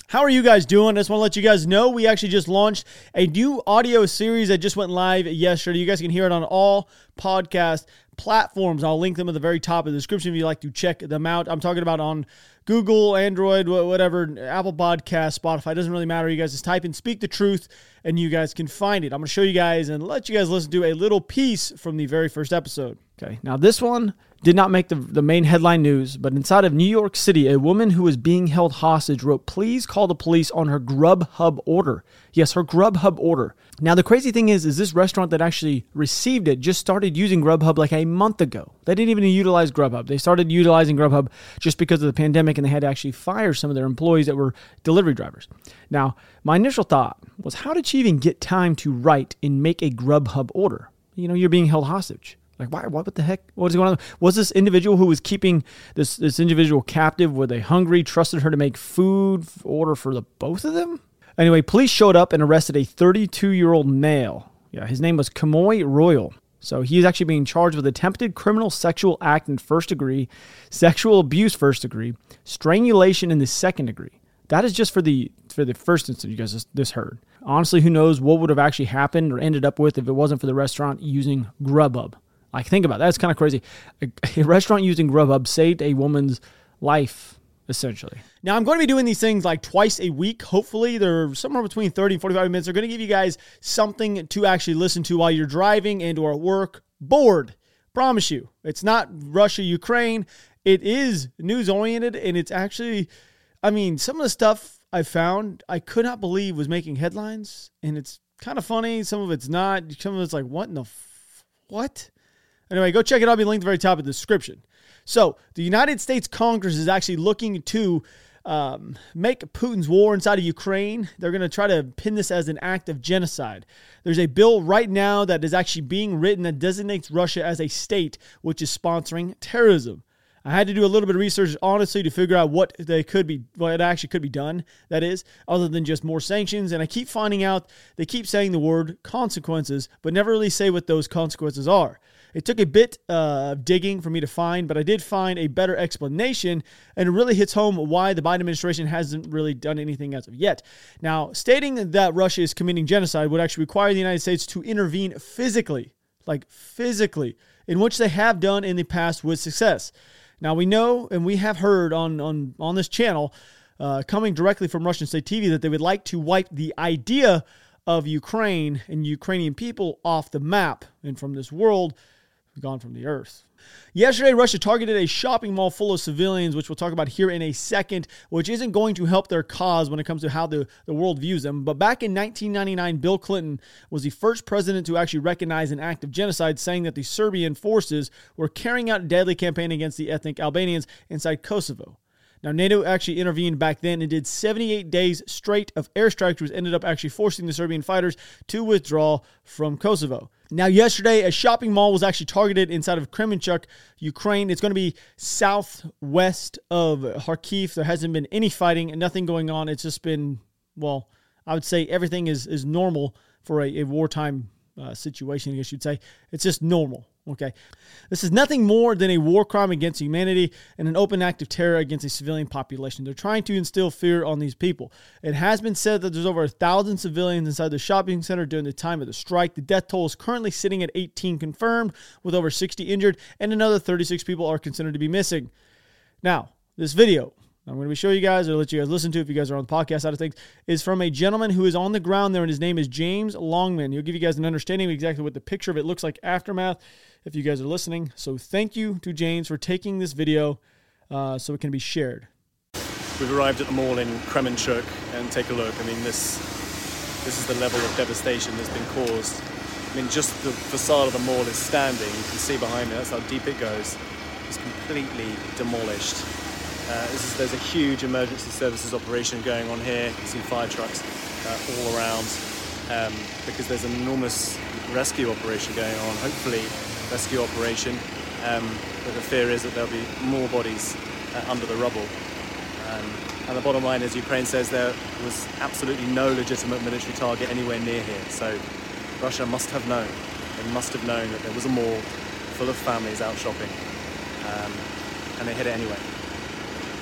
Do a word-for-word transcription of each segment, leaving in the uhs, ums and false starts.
How are you guys doing? I just want to let you guys know we actually just launched a new audio series that just went live yesterday. You guys can hear it on all podcast platforms. I'll link them at the very top of the description if you'd like to check them out. I'm talking about on Google, Android, whatever, Apple Podcasts, Spotify. It doesn't really matter. You guys just type in Speak the Truth and you guys can find it. I'm going to show you guys and let you guys listen to a little piece from the very first episode. Okay, now this one did not make the, the main headline news, but inside of New York City, a woman who was being held hostage wrote, "Please call the police" on her Grubhub order. Yes, her Grubhub order. Now, the crazy thing is, is this restaurant that actually received it just started using Grubhub like a month ago. They didn't even utilize Grubhub. They started utilizing Grubhub just because of the pandemic, and they had to actually fire some of their employees that were delivery drivers. Now, my initial thought was, how did she even get time to write and make a Grubhub order? You know, you're being held hostage. Like, why? What the heck? What is going on? Was this individual who was keeping this, this individual captive, were they hungry, trusted her to make food order for the both of them? Anyway, police showed up and arrested a thirty-two-year-old male. Yeah, his name was Kamoy Royal. So he is actually being charged with attempted criminal sexual act in first degree, sexual abuse first degree, strangulation in the second degree. That is just for the for the first instance you guys just, just heard. Honestly, who knows what would have actually happened or ended up with if it wasn't for the restaurant using Grubhub. Like, think about that. That's kind of crazy. A, a restaurant using Grubhub saved a woman's life, essentially. Now, I'm going to be doing these things like twice a week. Hopefully, they're somewhere between thirty and forty-five minutes. They're going to give you guys something to actually listen to while you're driving and or at work. Bored. Promise you. It's not Russia, Ukraine. It is news-oriented, and it's actually, I mean, some of the stuff I found, I could not believe was making headlines, and it's kind of funny. Some of it's not. Some of it's like, what in the f- what? Anyway, go check it out. I'll be linked at the very top of the description. So, the United States Congress is actually looking to um, make Putin's war inside of Ukraine. They're going to try to pin this as an act of genocide. There's a bill right now that is actually being written that designates Russia as a state which is sponsoring terrorism. I had to do a little bit of research, honestly, to figure out what they could be, what actually could be done, that is, other than just more sanctions. And I keep finding out they keep saying the word consequences, but never really say what those consequences are. It took a bit uh, of digging for me to find, but I did find a better explanation, and it really hits home why the Biden administration hasn't really done anything as of yet. Now, stating that Russia is committing genocide would actually require the United States to intervene physically, like physically, in which they have done in the past with success. Now, we know, and we have heard on, on, on this channel, uh, coming directly from Russian state T V, that they would like to wipe the idea of Ukraine and Ukrainian people off the map and from this world, gone from the earth. Yesterday, Russia targeted a shopping mall full of civilians, which we'll talk about here in a second, which isn't going to help their cause when it comes to how the, the world views them. But back in nineteen ninety-nine, Bill Clinton was the first president to actually recognize an act of genocide, saying that the Serbian forces were carrying out a deadly campaign against the ethnic Albanians inside Kosovo. Now, NATO actually intervened back then and did seventy-eight days straight of airstrikes, which ended up actually forcing the Serbian fighters to withdraw from Kosovo. Now, yesterday, a shopping mall was actually targeted inside of Kremenchuk, Ukraine. It's going to be southwest of Kharkiv. There hasn't been any fighting and nothing going on. It's just been, well, I would say everything is, is normal for a, a wartime uh, situation, I guess you'd say. It's just normal. Okay, this is nothing more than a war crime against humanity and an open act of terror against a civilian population. They're trying to instill fear on these people. It has been said that there's over a thousand civilians inside the shopping center during the time of the strike. The death toll is currently sitting at eighteen confirmed, with over sixty injured, and another thirty-six people are considered to be missing. Now, this video I'm going to be showing you guys, or let you guys listen to if you guys are on the podcast side of things, is from a gentleman who is on the ground there, and his name is James Longman. He'll give you guys an understanding of exactly what the picture of it looks like aftermath if you guys are listening. So thank you to James for taking this video uh, so it can be shared. We've arrived at the mall in Kremenchuk, and take a look. I mean, this this is the level of devastation that's been caused. I mean, just the facade of the mall is standing. You can see behind me, that's how deep it goes. It's completely demolished. Uh, this is, there's a huge emergency services operation going on here. You can see fire trucks uh, all around um, because there's an enormous rescue operation going on. Hopefully, rescue operation. Um, but the fear is that there'll be more bodies uh, under the rubble. Um, and the bottom line is, Ukraine says there was absolutely no legitimate military target anywhere near here. So Russia must have known. They must have known that there was a mall full of families out shopping. Um, and they hit it anyway.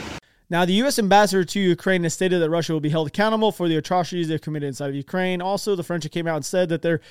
Now, the U S ambassador to Ukraine has stated that Russia will be held accountable for the atrocities they've committed inside of Ukraine. Also, the French came out and said that they're,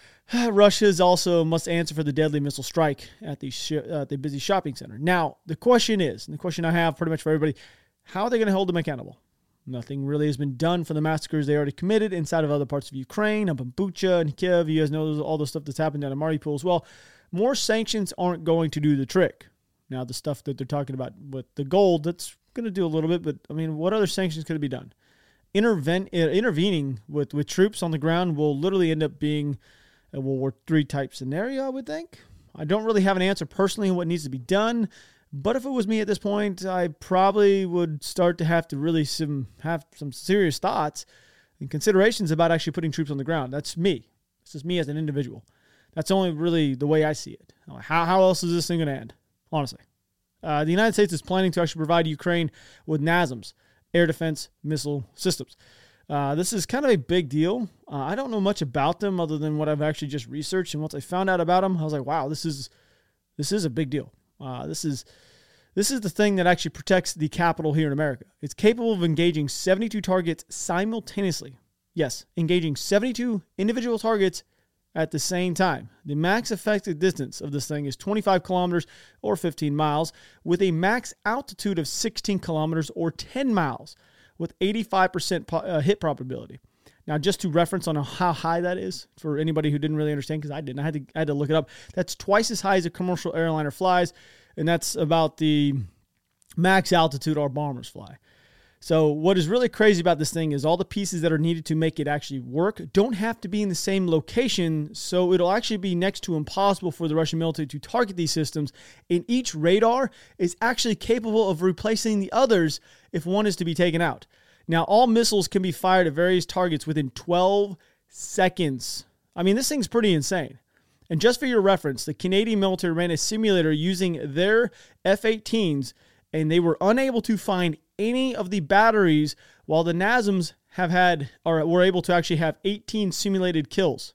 Russia also must answer for the deadly missile strike at the, sh- uh, the busy shopping center. Now, the question is, and the question I have pretty much for everybody, how are they going to hold them accountable? Nothing really has been done for the massacres they already committed inside of other parts of Ukraine, up in Bucha and Kiev. You guys know all the stuff that's happened down in Mariupol as well. More sanctions aren't going to do the trick. Now, the stuff that they're talking about with the gold, that's going to do a little bit, but I mean, what other sanctions could be done? Interven- uh, intervening with, with troops on the ground will literally end up being a World War Three type scenario, I would think. I don't really have an answer personally on what needs to be done, but if it was me at this point, I probably would start to have to really some, have some serious thoughts and considerations about actually putting troops on the ground. That's me. This is me as an individual. That's only really the way I see it. How, how else is this thing going to end? Honestly. Uh, the United States is planning to actually provide Ukraine with NASAMS, air defense missile systems. Uh, this is kind of a big deal. Uh, I don't know much about them other than what I've actually just researched. And once I found out about them, I was like, wow, this is this is a big deal. Uh, this is this is the thing that actually protects the capital here in America. It's capable of engaging seventy-two targets simultaneously. Yes, engaging seventy-two individual targets at the same time. The max effective distance of this thing is twenty-five kilometers or fifteen miles, with a max altitude of sixteen kilometers or ten miles, with eighty-five percent po- uh, hit probability. Now, just to reference on how high that is for anybody who didn't really understand, because I didn't, I had to, I had to look it up. That's twice as high as a commercial airliner flies, and that's about the max altitude our bombers fly. So what is really crazy about this thing is all the pieces that are needed to make it actually work don't have to be in the same location, so it'll actually be next to impossible for the Russian military to target these systems, and each radar is actually capable of replacing the others if one is to be taken out. Now, all missiles can be fired at various targets within twelve seconds. I mean, this thing's pretty insane. And just for your reference, the Canadian military ran a simulator using their F eighteens, and they were unable to find any of the batteries, while the NASAMS have had, or were able to actually have eighteen simulated kills.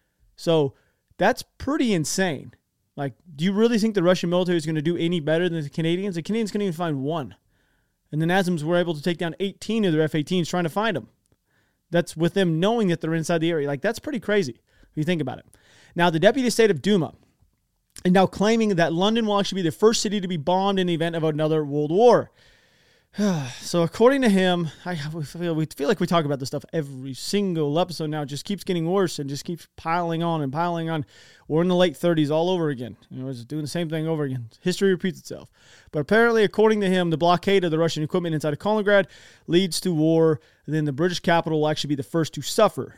So that's pretty insane. Like, do you really think the Russian military is going to do any better than the Canadians? The Canadians couldn't even find one. And the NASAMS were able to take down eighteen of their F eighteens trying to find them. That's with them knowing that they're inside the area. Like, that's pretty crazy if you think about it. Now, the Deputy State of Duma is now claiming that London will actually be the first city to be bombed in the event of another world war. So according to him, I we feel, we feel like we talk about this stuff every single episode now. It just keeps getting worse and just keeps piling on and piling on. We're in the late thirties all over again. You know, it's doing the same thing over again. History repeats itself. But apparently, according to him, the blockade of the Russian equipment inside of Kaliningrad leads to war. Then the British capital will actually be the first to suffer.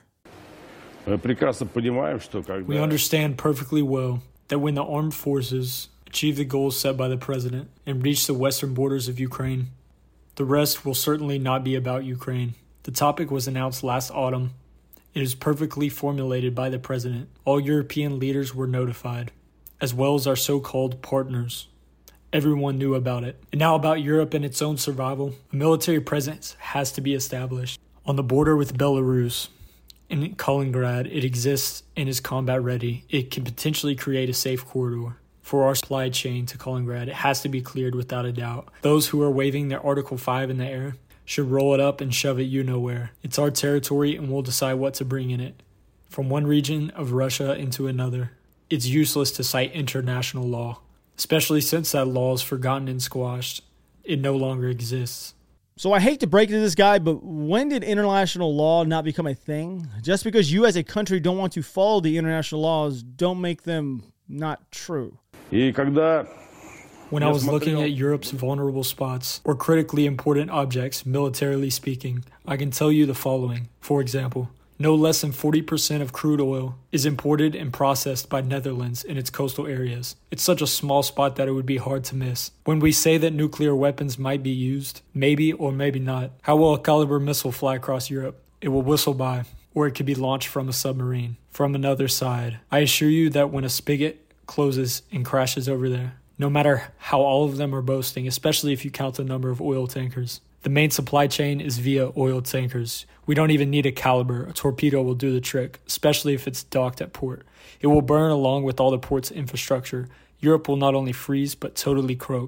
We understand perfectly well that when the armed forces achieve the goals set by the president and reach the western borders of Ukraine, the rest will certainly not be about Ukraine. The topic was announced last autumn. It is perfectly formulated by the president. All European leaders were notified, as well as our so-called partners. Everyone knew about it. And now about Europe and its own survival, a military presence has to be established. On the border with Belarus, in Kaliningrad, it exists and is combat ready. It can potentially create a safe corridor for our supply chain to Kaliningrad. It has to be cleared without a doubt. Those who are waving their Article five in the air should roll it up and shove it you know where. It's our territory and we'll decide what to bring in it. From one region of Russia into another. It's useless to cite international law, especially since that law is forgotten and squashed. It no longer exists. So I hate to break it to this guy, but when did international law not become a thing? Just because you as a country don't want to follow the international laws, don't make them not true. When I was looking at Europe's vulnerable spots or critically important objects, militarily speaking, I can tell you the following. For example, no less than forty percent of crude oil is imported and processed by Netherlands in its coastal areas. It's such a small spot that it would be hard to miss. When we say that nuclear weapons might be used, maybe or maybe not, how will a Caliber missile fly across Europe? It will whistle by, or it could be launched from a submarine, from another side. I assure you that when a spigot closes and crashes over there, no matter how all of them are boasting, especially if you count the number of oil tankers, the main supply chain is via oil tankers. We don't even need a Caliber. A torpedo will do the trick, especially if it's docked at port. It will burn along with all the port's infrastructure. Europe will not only freeze, but totally croak.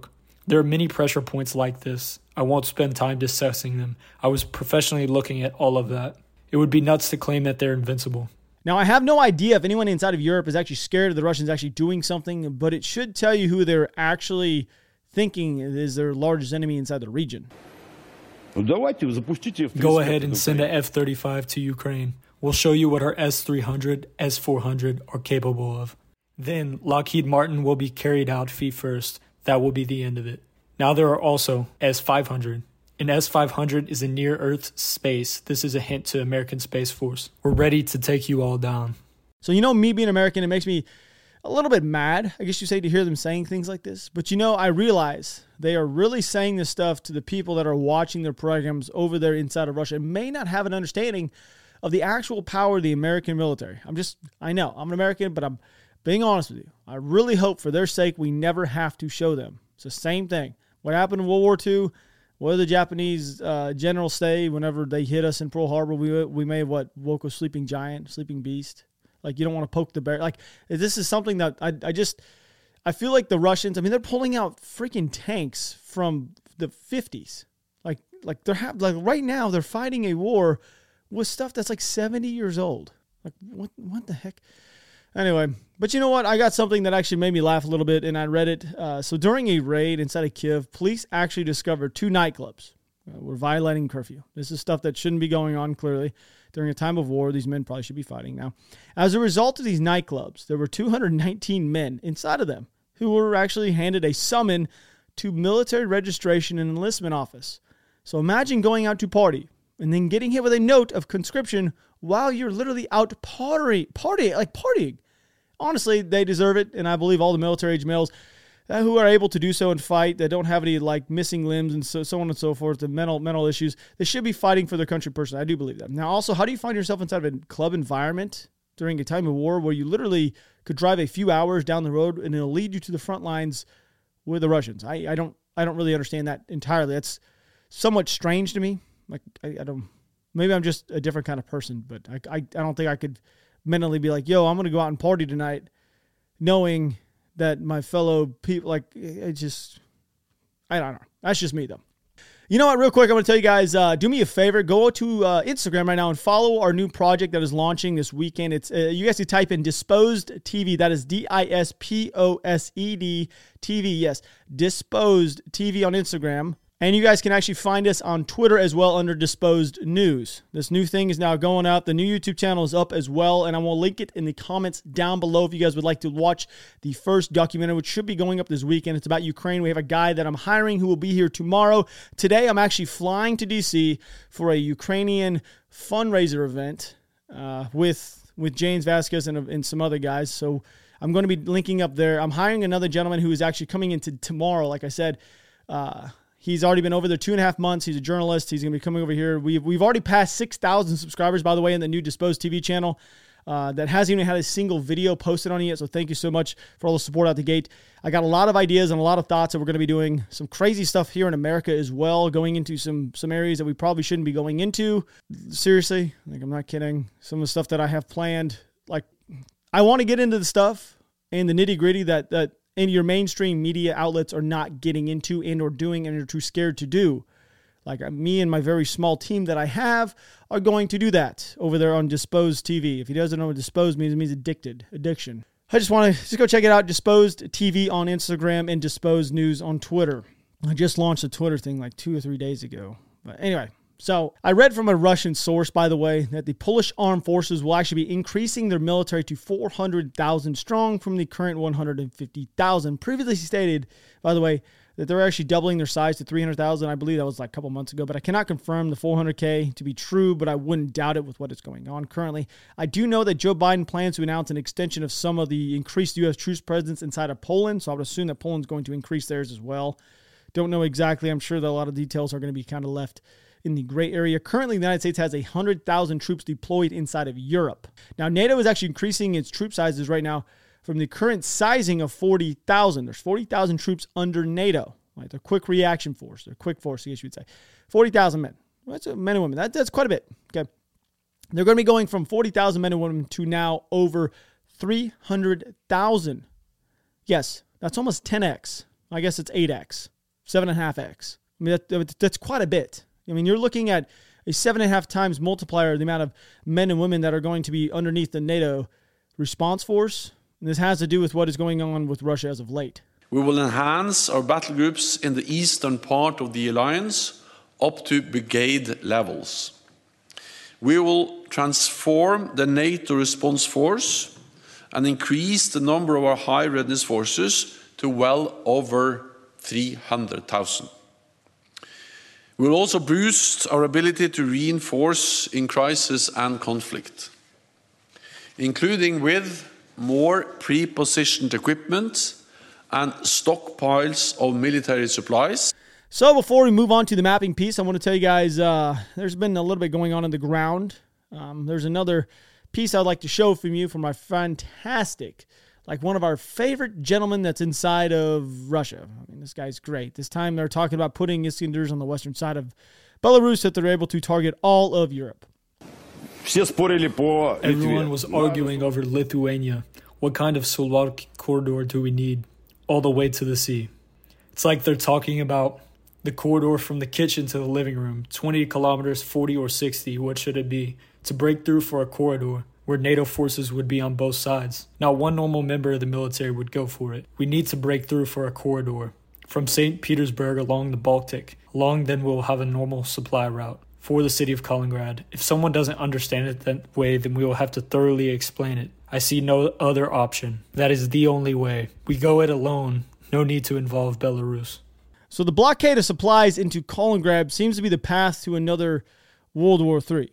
There are many pressure points like this. I won't spend time discussing them. I was professionally looking at all of that. It would be nuts to claim that they're invincible. Now, I have no idea if anyone inside of Europe is actually scared of the Russians actually doing something, but it should tell you who they're actually thinking is their largest enemy inside the region. Go ahead and send a F thirty-five to Ukraine. We'll show you what our S three hundred, S four hundred are capable of. Then Lockheed Martin will be carried out feet first. That will be the end of it. Now there are also S five hundred. An S five hundred is a near-Earth space. This is a hint to American Space Force. We're ready to take you all down. So, you know, me being American, it makes me a little bit mad, I guess you say, to hear them saying things like this. But, you know, I realize they are really saying this stuff to the people that are watching their programs over there inside of Russia and may not have an understanding of the actual power of the American military. I'm just, I know, I'm an American, but I'm being honest with you. I really hope for their sake we never have to show them. It's the same thing. What happened in World War Two? What did the Japanese uh, generals say whenever they hit us in Pearl Harbor? We we may have, what, woke a sleeping giant, sleeping beast. Like, you don't want to poke the bear. Like, this is something that I, I just, I feel like the Russians, I mean, they're pulling out freaking tanks from the fifties. Like, like they're ha- like right now they're fighting a war with stuff that's like seventy years old. Like, what what the heck? Anyway, but you know what? I got something that actually made me laugh a little bit, and I read it. Uh, so during a raid inside of Kiev, police actually discovered two nightclubs uh, were violating curfew. This is stuff that shouldn't be going on, clearly. During a time of war, these men probably should be fighting now. As a result of these nightclubs, there were two hundred nineteen men inside of them who were actually handed a summon to military registration and enlistment office. So imagine going out to party and then getting hit with a note of conscription while you're literally out party, party, like partying. Honestly, they deserve it, and I believe all the military-age males uh, who are able to do so and fight, that don't have any like missing limbs and so, so on and so forth, the mental mental issues, they should be fighting for their country personally. I do believe that. Now, also, how do you find yourself inside of a club environment during a time of war where you literally could drive a few hours down the road and it'll lead you to the front lines with the Russians? I, I don't I don't really understand that entirely. That's somewhat strange to me. Like I, I don't. Maybe I'm just a different kind of person, but I I, I don't think I could mentally be like, yo, I'm going to go out and party tonight knowing that my fellow people, like, it just, I don't know. That's just me, though. You know what? Real quick, I'm going to tell you guys, uh, do me a favor. Go to uh, Instagram right now and follow our new project that is launching this weekend. It's uh, you guys can type in Disposed T V. That is D I S P O S E D T V. Yes, Disposed T V on Instagram. And you guys can actually find us on Twitter as well under Disposed News. This new thing is now going up. The new YouTube channel is up as well, and I will link it in the comments down below if you guys would like to watch the first documentary, which should be going up this weekend. It's about Ukraine. We have a guy that I'm hiring who will be here tomorrow. Today, I'm actually flying to D C for a Ukrainian fundraiser event uh, with with James Vasquez and, and some other guys. So I'm going to be linking up there. I'm hiring another gentleman who is actually coming into tomorrow, like I said. Uh He's already been over there two and a half months. He's a journalist. He's going to be coming over here. We've, we've already passed six thousand subscribers, by the way, in the new Disposed T V channel uh, that hasn't even had a single video posted on it yet. So thank you so much for all the support out the gate. I got a lot of ideas and a lot of thoughts that we're going to be doing. Some crazy stuff here in America as well, going into some, some areas that we probably shouldn't be going into. Seriously, like, I'm not kidding. Some of the stuff that I have planned, like, I want to get into the stuff and the nitty gritty that, that, and your mainstream media outlets are not getting into and or doing and are too scared to do. Like me and my very small team that I have are going to do that over there on Disposed T V. If he doesn't know what Disposed means, it means addicted, addiction. I just want to just go check it out. Disposed T V on Instagram and Disposed News on Twitter. I just launched a Twitter thing like two or three days ago. But anyway, so I read from a Russian source, by the way, that the Polish armed forces will actually be increasing their military to four hundred thousand strong from the current one hundred fifty thousand. Previously stated, by the way, that they're actually doubling their size to three hundred thousand. I believe that was like a couple months ago, but I cannot confirm the four hundred K to be true, but I wouldn't doubt it with what is going on currently. I do know that Joe Biden plans to announce an extension of some of the increased U S troops presence inside of Poland, so I would assume that Poland's going to increase theirs as well. Don't know exactly. I'm sure that a lot of details are going to be kind of left in the gray area. Currently, the United States has one hundred thousand troops deployed inside of Europe. Now, NATO is actually increasing its troop sizes right now from the current sizing of forty thousand. There's forty thousand troops under NATO. Right? They're quick reaction force. They're quick force, I guess you would say. forty thousand men. Well, that's men and women. That, that's quite a bit. Okay, they're going to be going from forty thousand men and women to now over three hundred thousand. Yes, that's almost ten x. I guess it's eight x. seven and a half x. I mean, that, that's quite a bit. I mean, you're looking at a seven and a half times multiplier of the amount of men and women that are going to be underneath the NATO response force. And this has to do with what is going on with Russia as of late. We will enhance our battle groups in the eastern part of the alliance up to brigade levels. We will transform the NATO response force and increase the number of our high readiness forces to well over three hundred thousand. We will also boost our ability to reinforce in crisis and conflict, including with more pre-positioned equipment and stockpiles of military supplies. So before we move on to the mapping piece, I want to tell you guys uh, there's been a little bit going on in the ground. Um, there's another piece I'd like to show from you from our fantastic, like one of our favorite gentlemen that's inside of Russia. I mean, this guy's great. This time they're talking about putting Iskanders on the western side of Belarus that they're able to target all of Europe. Everyone was arguing over Lithuania. What kind of Suwalki corridor do we need? All the way to the sea. It's like they're talking about the corridor from the kitchen to the living room. twenty kilometers, forty or sixty, what should it be? To break through for a corridor where NATO forces would be on both sides. Not one normal member of the military would go for it. We need to break through for a corridor. From Saint Petersburg along the Baltic. Along then we'll have a normal supply route for the city of Kaliningrad. If someone doesn't understand it that way, then we will have to thoroughly explain it. I see no other option. That is the only way. We go it alone. No need to involve Belarus. So the blockade of supplies into Kaliningrad seems to be the path to another World War Three.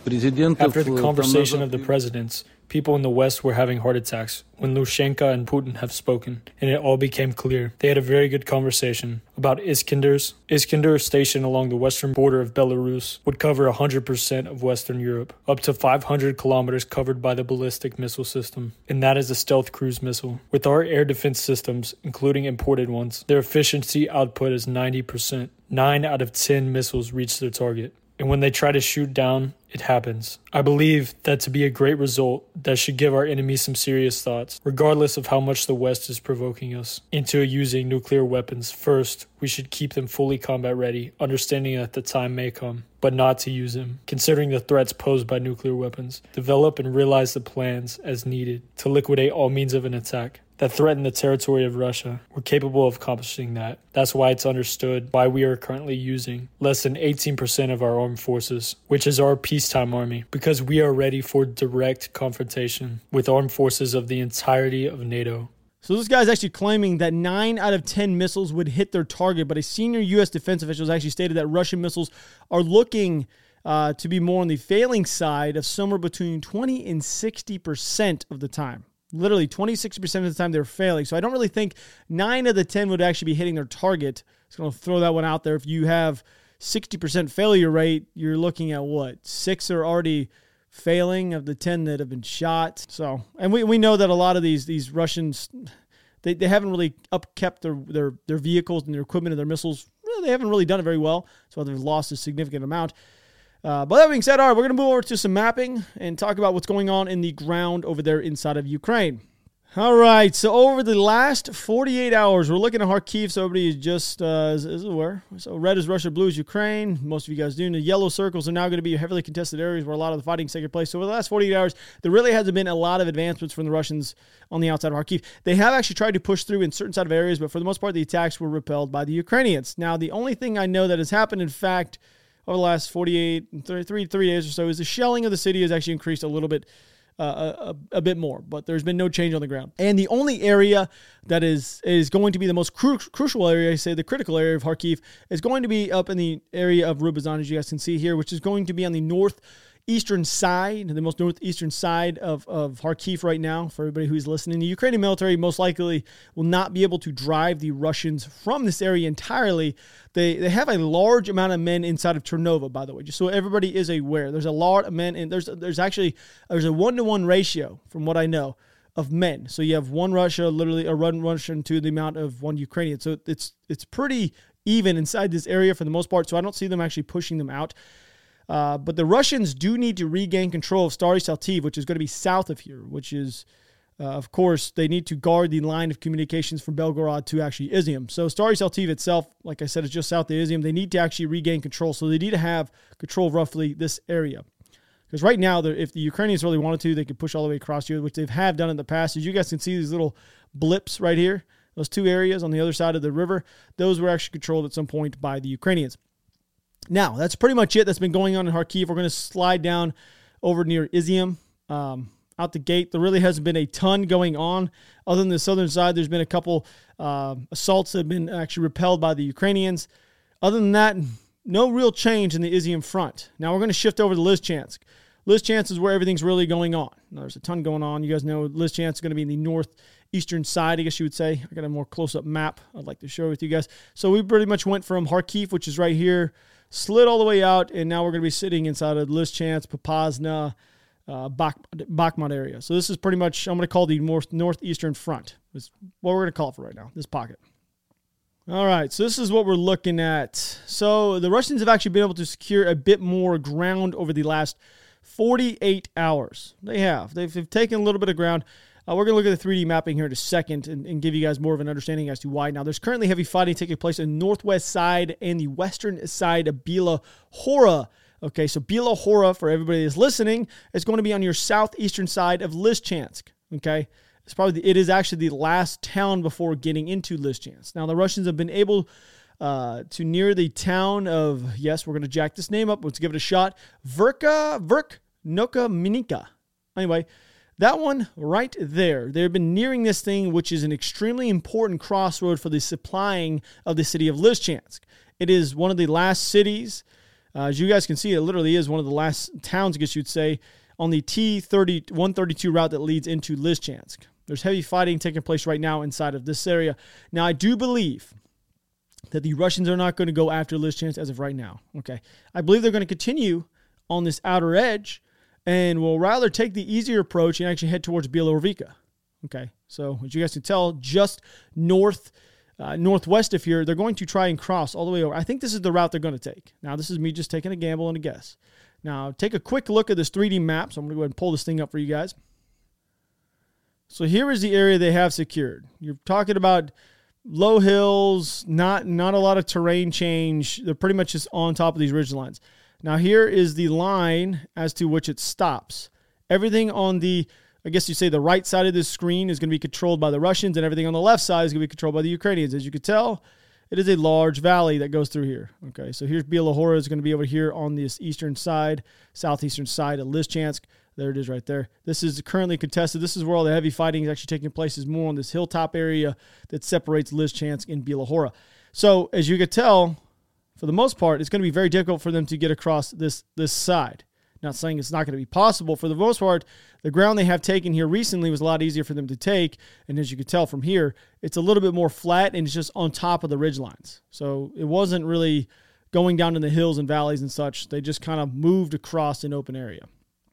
After the conversation of the presidents, people in the West were having heart attacks when Lushenko and Putin have spoken, and it all became clear. They had a very good conversation about Iskanders. Iskander station along the western border of Belarus would cover one hundred percent of Western Europe, up to five hundred kilometers covered by the ballistic missile system, and that is a stealth cruise missile. With our air defense systems, including imported ones, their efficiency output is ninety percent. Nine out of ten missiles reach their target. And when they try to shoot down, it happens. I believe that to be a great result, that should give our enemies some serious thoughts, regardless of how much the West is provoking us into using nuclear weapons. First, we should keep them fully combat ready, understanding that the time may come, but not to use them, considering the threats posed by nuclear weapons. Develop and realize the plans as needed to liquidate all means of an attack that threaten the territory of Russia. We're capable of accomplishing that. That's why it's understood why we are currently using less than eighteen percent of our armed forces, which is our peacetime army, because we are ready for direct confrontation with armed forces of the entirety of NATO. So this guy's actually claiming that nine out of ten missiles would hit their target, but a senior U S defense official has actually stated that Russian missiles are looking uh, to be more on the failing side of somewhere between twenty and sixty percent of the time. Literally twenty-six percent of the time they're failing. So I don't really think nine of the ten would actually be hitting their target. Just going to throw that one out there. If you have sixty percent failure rate, you're looking at what? Six are already failing of the ten that have been shot. So, and we, we know that a lot of these these Russians, they, they haven't really upkept their, their, their vehicles and their equipment and their missiles. Well, they haven't really done it very well. So they've lost a significant amount. Uh, but that being said, all right, we're going to move over to some mapping and talk about what's going on in the ground over there inside of Ukraine. All right, so over the last forty-eight hours, we're looking at Kharkiv, so everybody is just uh, is, is aware. So red is Russia, blue is Ukraine. Most of you guys do. And the yellow circles are now going to be heavily contested areas where a lot of the fighting is taking place. So over the last forty-eight hours, there really hasn't been a lot of advancements from the Russians on the outside of Kharkiv. They have actually tried to push through in certain side of areas, but for the most part, the attacks were repelled by the Ukrainians. Now, the only thing I know that has happened, in fact, over the last forty-eight, thirty-three, three days or so, is the shelling of the city has actually increased a little bit, uh, a, a bit more, but there's been no change on the ground. And the only area that is is going to be the most cru- crucial area, I say the critical area of Kharkiv, is going to be up in the area of Rubizan, as you guys can see here, which is going to be on the northeastern side, the most northeastern side of, of Kharkiv right now. For everybody who's listening, the Ukrainian military most likely will not be able to drive the Russians from this area entirely. They they have a large amount of men inside of Chernova, by the way, just so everybody is aware. There's a lot of men, and there's there's actually there's a one-to-one ratio, from what I know, of men. So you have one Russia, literally a one Russian to the amount of one Ukrainian. So it's it's pretty even inside this area for the most part. So I don't see them actually pushing them out. Uh, but the Russians do need to regain control of Stary Saltiv, which is going to be south of here, which is Uh, of course, they need to guard the line of communications from Belgorod to actually Izium. So Stary Saltiv itself, like I said, is just south of Izium. They need to actually regain control. So they need to have control of roughly this area. Because right now, if the Ukrainians really wanted to, they could push all the way across here, which they have done in the past. As you guys can see, these little blips right here, those two areas on the other side of the river, those were actually controlled at some point by the Ukrainians. Now, that's pretty much it that's been going on in Kharkiv. We're going to slide down over near Izium. Um, out the gate, there really hasn't been a ton going on. Other than the southern side, there's been a couple uh, assaults that have been actually repelled by the Ukrainians. Other than that, no real change in the Izium front. Now we're going to shift over to Lysychansk. Lysychansk is where everything's really going on. Now, there's a ton going on. You guys know Lysychansk is going to be in the northeastern side, I guess you would say. I got a more close-up map I'd like to share with you guys. So we pretty much went from Kharkiv, which is right here, slid all the way out, and now we're going to be sitting inside of Lysychansk, Popasna, Uh, Bakhmut area. So this is pretty much, I'm going to call the north northeastern front. Is what we're going to call it for right now, this pocket. All right, so this is what we're looking at. So the Russians have actually been able to secure a bit more ground over the last forty-eight hours. They have. They've, they've taken a little bit of ground. Uh, we're going to look at the three D mapping here in a second and, and give you guys more of an understanding as to why. Now, there's currently heavy fighting taking place in the northwest side and the western side of Bila Hora. Okay, so Bila Hora, for everybody that's listening, is going to be on your southeastern side of Lysychansk. Okay, it's probably the, it is actually the last town before getting into Lysychansk. Now, the Russians have been able uh, to near the town of, yes, we're going to jack this name up. Let's give it a shot. Verka, Verk Noka Minika. Anyway, that one right there. They've been nearing this thing, which is an extremely important crossroad for the supplying of the city of Lysychansk. It is one of the last cities. Uh, as you guys can see, it literally is one of the last towns, I guess you'd say, on the T thirty one thirty-two route that leads into Lysychansk. There's heavy fighting taking place right now inside of this area. Now, I do believe that the Russians are not going to go after Lysychansk as of right now. Okay, I believe they're going to continue on this outer edge and will rather take the easier approach and actually head towards Bielorusica. Okay, so as you guys can tell, just north Uh, northwest of here, they're going to try and cross all the way over. I think this is the route they're going to take. Now, this is me just taking a gamble and a guess. Now, take a quick look at this three D map. So I'm going to go ahead and pull this thing up for you guys. So here is the area they have secured. You're talking about low hills, not, not a lot of terrain change. They're pretty much just on top of these ridge lines. Now, here is the line as to which it stops. Everything on the I guess you say the right side of this screen is going to be controlled by the Russians, and everything on the left side is going to be controlled by the Ukrainians. As you can tell, it is a large valley that goes through here. Okay, so here's Bila Hora is going to be over here on this eastern side, southeastern side of Lysychansk. There it is right there. This is currently contested. This is where all the heavy fighting is actually taking place, is more on this hilltop area that separates Lysychansk and Bila Hora. So as you can tell, for the most part, it's going to be very difficult for them to get across this, this side. Not saying it's not going to be possible. For the most part, the ground they have taken here recently was a lot easier for them to take. And as you can tell from here, it's a little bit more flat and it's just on top of the ridge lines. So it wasn't really going down in the hills and valleys and such. They just kind of moved across an open area.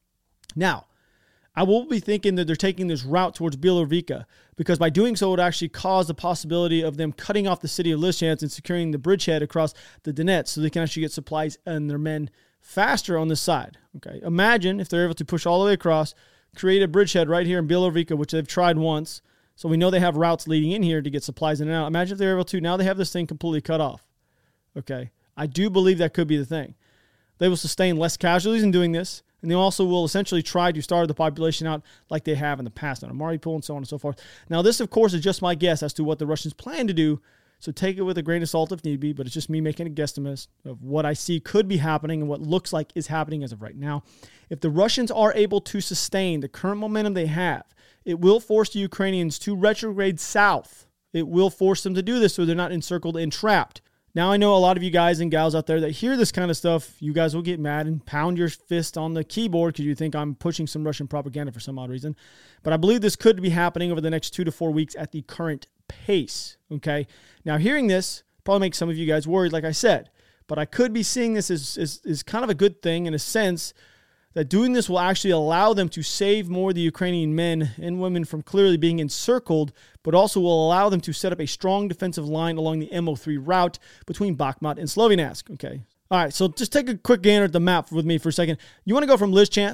Now, I will be thinking that they're taking this route towards Bielorusica because by doing so, it would actually cause the possibility of them cutting off the city of Lysychansk and securing the bridgehead across the Donets so they can actually get supplies and their men faster on this side. Okay, imagine if they're able to push all the way across, create a bridgehead right here in Bielorusica, which they've tried once. So we know they have routes leading in here to get supplies in and out. Imagine if they're able to. Now they have this thing completely cut off. Okay, I do believe that could be the thing. They will sustain less casualties in doing this, and they also will essentially try to starve the population out like they have in the past on Mariupol and so on and so forth. Now this, of course, is just my guess as to what the Russians plan to do. So take it with a grain of salt if need be, but it's just me making a guesstimate of what I see could be happening and what looks like is happening as of right now. If the Russians are able to sustain the current momentum they have, it will force the Ukrainians to retrograde south. It will force them to do this so they're not encircled and trapped. Now, I know a lot of you guys and gals out there that hear this kind of stuff, you guys will get mad and pound your fist on the keyboard because you think I'm pushing some Russian propaganda for some odd reason. But I believe this could be happening over the next two to four weeks at the current pace, okay? Now, hearing this probably makes some of you guys worried, like I said, but I could be seeing this as, as, as kind of a good thing in a sense that doing this will actually allow them to save more of the Ukrainian men and women from clearly being encircled, but also will allow them to set up a strong defensive line along the M O three route between Bakhmut and Sloviansk, okay? All right, so just take a quick gander at the map with me for a second. You want to go from Lysychansk,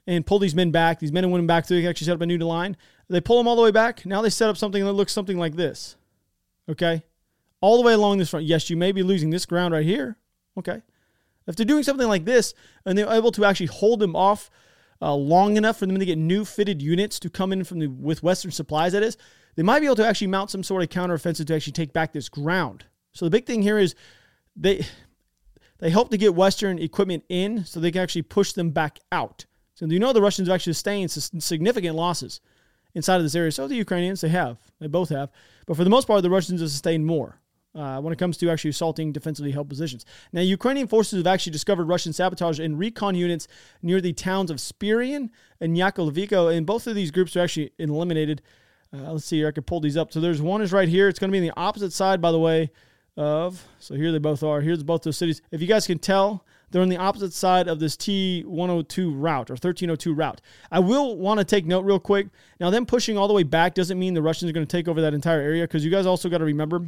and pull these men back, these men and women back so they can actually set up a new line. They pull them all the way back. Now they set up something that looks something like this. Okay? All the way along this front. Yes, you may be losing this ground right here. Okay? If they're doing something like this and they're able to actually hold them off uh, long enough for them to get new fitted units to come in from the with Western supplies, that is, they might be able to actually mount some sort of counteroffensive to actually take back this ground. So the big thing here is they they hope to get Western equipment in so they can actually push them back out. So you know the Russians have actually sustained significant losses inside of this area. So the Ukrainians, they have. They both have. But for the most part, the Russians have sustained more uh, when it comes to actually assaulting defensively held positions. Now, Ukrainian forces have actually discovered Russian sabotage and recon units near the towns of Spirian and Yakovlevko, and both of these groups are actually eliminated. Uh, let's see here. I could pull these up. So there's one is right here. It's going to be on the opposite side, by the way, of, so here they both are. Here's both those cities. If you guys can tell, they're on the opposite side of this T one oh two route or thirteen oh two route. I will want to take note real quick. Now, them pushing all the way back doesn't mean the Russians are going to take over that entire area, because you guys also got to remember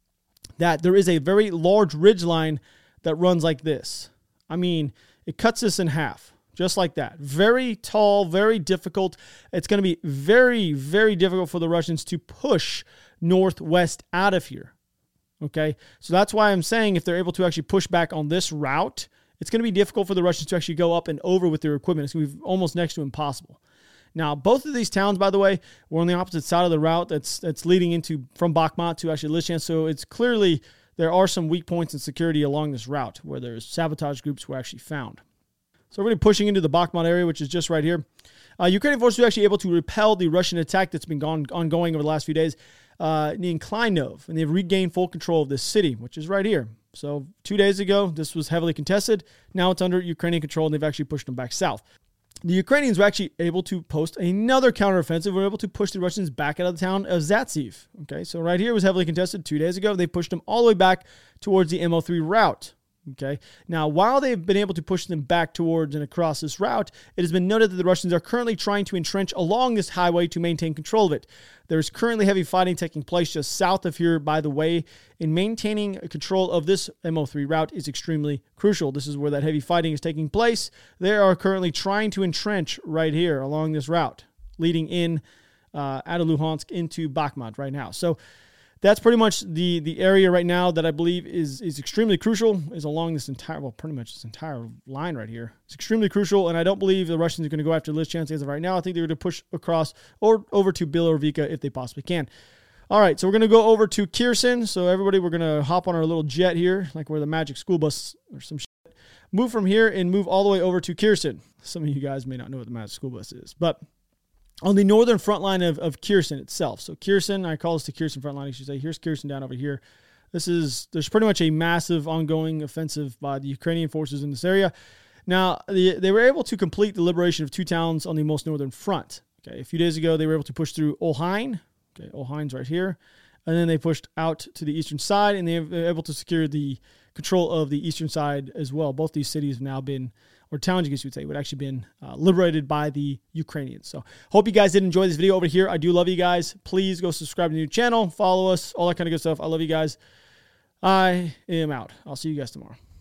that there is a very large ridge line that runs like this. I mean, it cuts this in half, just like that. Very tall, very difficult. It's going to be very, very difficult for the Russians to push northwest out of here. Okay, so that's why I'm saying if they're able to actually push back on this route, it's going to be difficult for the Russians to actually go up and over with their equipment. It's going to be almost next to impossible. Now, both of these towns, by the way, were on the opposite side of the route that's that's leading into from Bakhmut to actually Lysychansk. So it's clearly there are some weak points in security along this route where there's sabotage groups were actually found. So we're really pushing into the Bakhmut area, which is just right here. Uh, Ukrainian forces were actually able to repel the Russian attack that's been gone, ongoing over the last few days uh, in Klinov, and they've regained full control of this city, which is right here. So two days ago, this was heavily contested. Now it's under Ukrainian control, and they've actually pushed them back south. The Ukrainians were actually able to post another counteroffensive. They were able to push the Russians back out of the town of Zatsiv. Okay, so right here was heavily contested two days ago. They pushed them all the way back towards the M O three route. Okay. Now, while they've been able to push them back towards and across this route, it has been noted that the Russians are currently trying to entrench along this highway to maintain control of it. There is currently heavy fighting taking place just south of here, by the way, and maintaining control of this M O three route is extremely crucial. This is where that heavy fighting is taking place. They are currently trying to entrench right here along this route, leading in uh, out of Luhansk into Bakhmut right now. So that's pretty much the, the area right now that I believe is is extremely crucial, is along this entire, well, pretty much this entire line right here. It's extremely crucial, and I don't believe the Russians are going to go after Lysychansk as of right now. I think they're going to push across or over to Bielorvika if they possibly can. All right, so we're going to go over to Kherson. So everybody, we're going to hop on our little jet here, like we're the Magic School Bus or some shit. Move from here and move all the way over to Kherson. Some of you guys may not know what the Magic School Bus is, but on the northern front line of, of Kherson itself. So Kherson, I call this the Kherson front line, I should say. Here's Kherson down over here. This is, there's pretty much a massive ongoing offensive by the Ukrainian forces in this area. Now, the, they were able to complete the liberation of two towns on the most northern front. Okay, a few days ago, they were able to push through Olhain. Okay, Olhain's right here. And then they pushed out to the eastern side, and they were able to secure the control of the eastern side as well. Both these cities have now been, or towns, I guess you would say, would actually been uh, liberated by the Ukrainians. So hope you guys did enjoy this video over here. I do love you guys. Please go subscribe to the new channel, follow us, all that kind of good stuff. I love you guys. I am out. I'll see you guys tomorrow.